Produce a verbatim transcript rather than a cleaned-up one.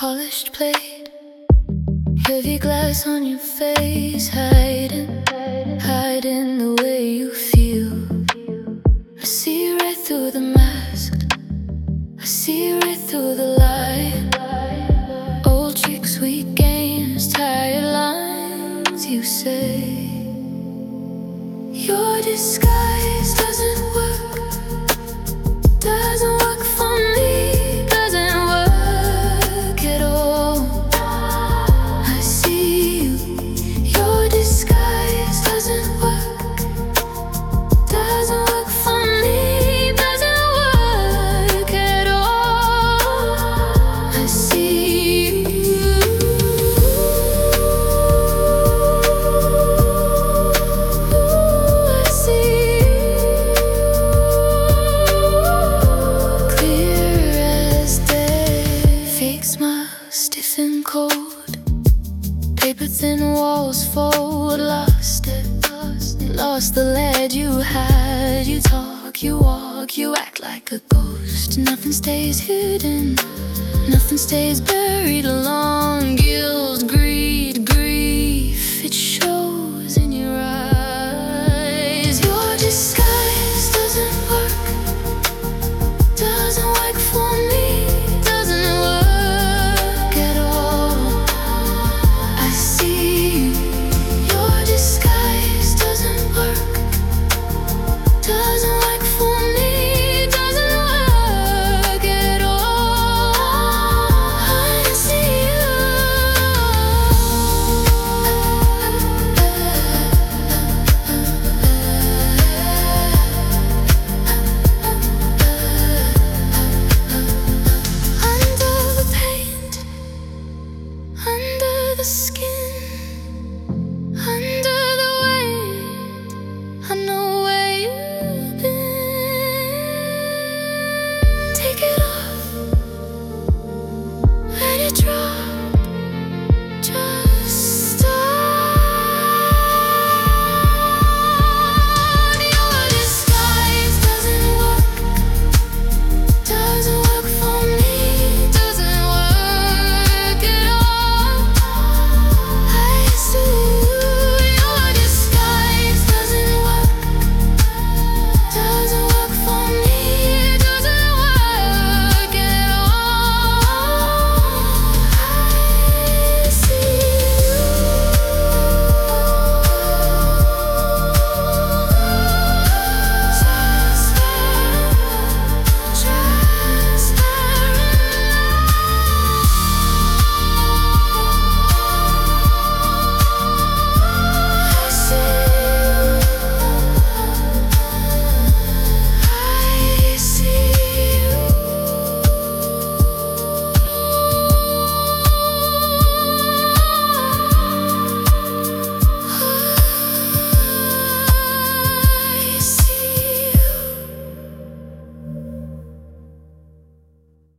polished plate, heavy glass on your face, hiding, hiding the way you feel. I see right through the mask, I see right through the lie. Old tricks, weak games, tired lines. You say your disguise doesn't work, doesn't work for me, doesn't work at all. I see you, your disguise doesn't work, doesn't work for me, doesn't work at all. I see you. I see you. Clear as day. Fake smile, stiff and cold. Paper thin walls fold. Lost it, lost it. Lost the lead you had. You talk, you walk, you act like a ghost. Nothing stays hidden, nothing stays buried along. Guilt, greed, grief, it shows in your eyes. Your disguise doesn't work, doesn't work for me, doesn't work at all. I see you, your disguise doesn't work, doesn't work for me, doesn't work at all. I see you. Under the paint, under the skin, under the weight, I know where you've been. Take it off, let it drop.